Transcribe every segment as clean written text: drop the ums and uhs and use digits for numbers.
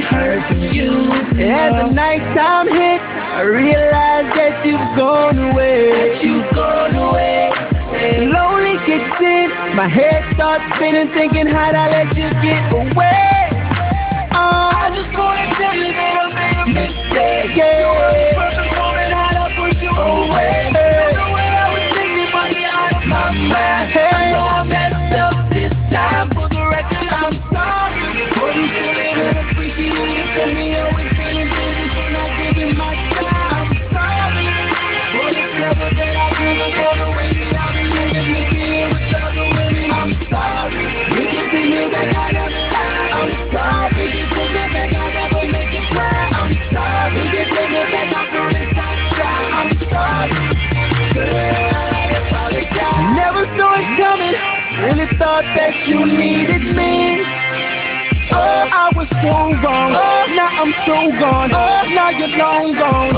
hurting you. As the nighttime hit, I realize that you've gone away. That you've gone away. Lonely kicks in, my head starts spinning, thinking how'd I let you get away? I just wanna tell you that I made a mistake. Yeah. You were the perfect woman, how'd I push you away? Don't know what I was thinking, but you're out of my mind. I know I messed up this time. For the record, I'm sorry. Wasn't feeling unappreciated from me, always feeling busy for not giving my time. I'm sorry for the trouble that I did, for the way that I've been living with being with other women. I'm sorry. You can take me back, I never lie. I'm sorry. You can take me back, I'll never make you cry. I'm sorry. You can take me back, I promise I'll try. I'm sorry. Girl, I apologize. Never saw it coming, really thought that you needed me. Oh, I was so wrong. Oh, now I'm so gone. Oh, now you're long gone.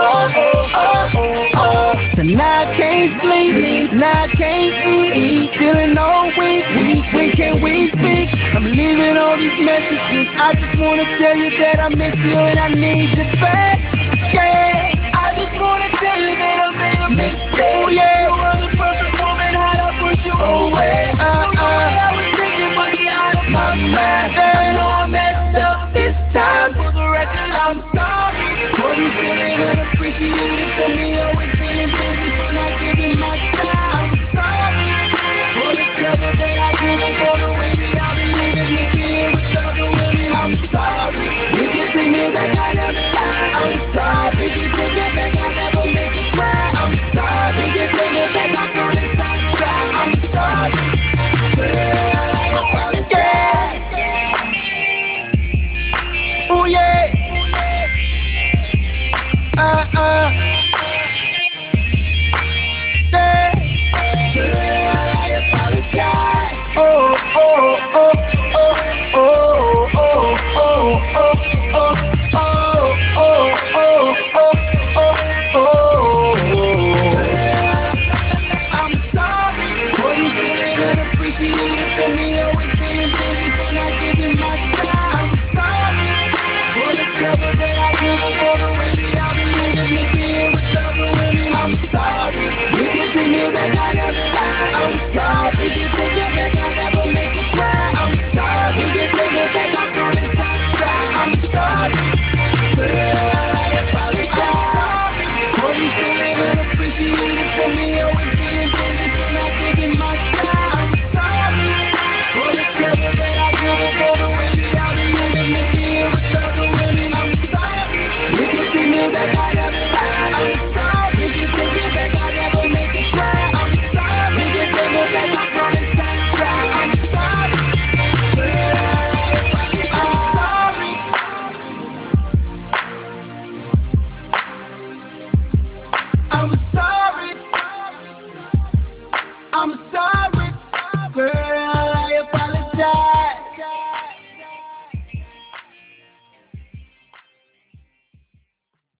So now I can't sleep, now I can't eat. Feeling all weak. When can we speak? I'm leaving all these messages. I just wanna tell you that I miss you and I need you back. Yeah. I just wanna tell you that I made a mistake. Oh yeah. You were the perfect woman, how'd I push you away? Don't know what I was thinking, but you're out of my mind. I know I messed up this time. For the record, I'm sorry. Wasn't feeling unappreciated from me, always being busy for not giving my time. I'm sorry for the trouble that I did, for the way that I've been living with being with other women. I'm sorry. You can take me back, I never lie. I'm sorry. You can take me back, I never make you cry. I'm sorry. You can take me back, I promise I'll try. I'm sorry. Girl, I apologize. Oh yeah. Yeah. Girl, I apologize. Oh, oh, oh, oh, oh, oh, oh, oh, oh, oh, oh, oh, oh. I'm sorry. Wasn't feeling unappreciated from me,